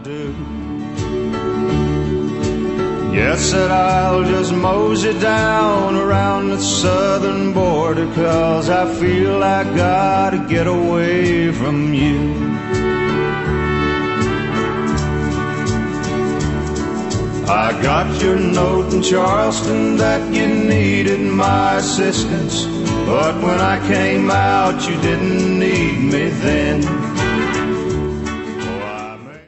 do. Yes, that I'll just mosey down around the southern border, 'cause I feel I gotta get away from you. I got your note in Charleston that you needed my assistance, but when I came out you didn't need me then.